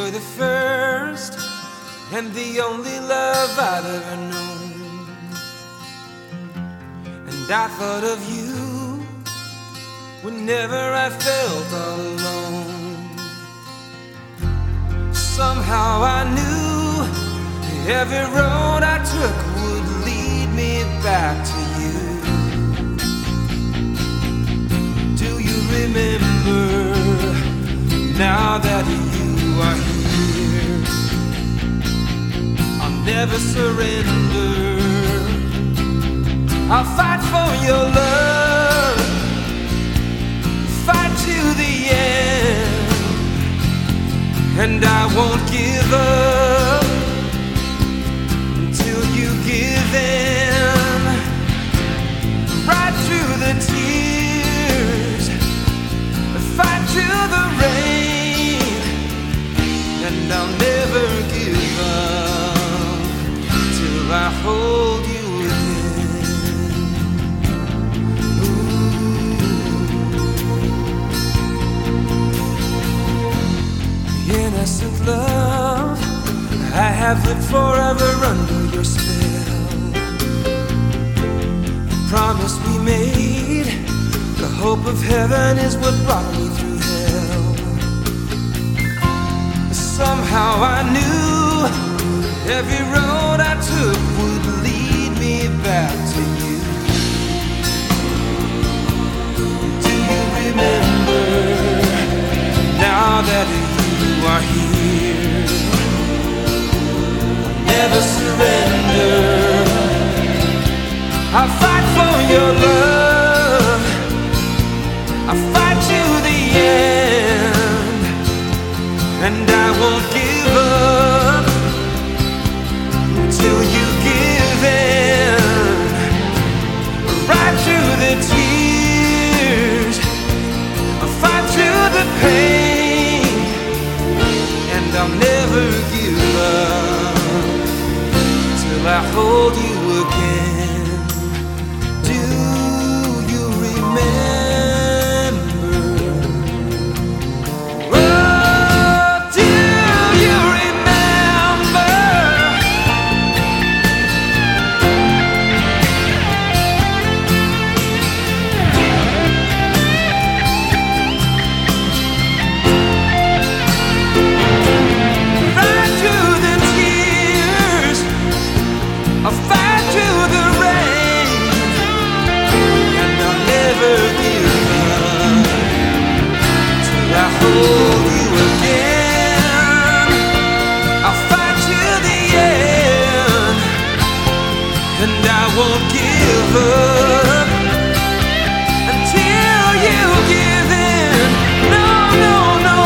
were the first and the only love I'd ever known. And I thought of you whenever I felt all alone. Somehow I knew every road I took would lead me back to you. Do you remember, now that you are here? I'll never surrender. I'll fight for your love, fight to the end, and I won't give up until you give in. Right through the tears, fight to the rain, and I'll never give up till I hold you again. Ooh. Innocent love, I have lived forever under your spell. The promise we made, the hope of heaven is what brought me through hell. Somehow I knew every road I took would lead me back to you. Do you remember, now that you are here? Never surrender. I'll fight for your love, I'll fight to the end, and I won't give up till you give in. Right through the tears, I'll fight through the pain, and I'll never give up till I hold you again. Do you remember? I'll fight to the rain, and I'll never give up till I hold you again. I'll fight to the end, and I won't give up until you give in. No, no, no.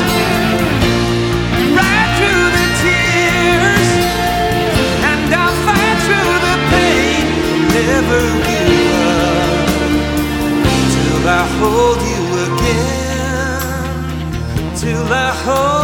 Right through the tears, and I'll fight through the pain. Never give up till I hold you again, till I hold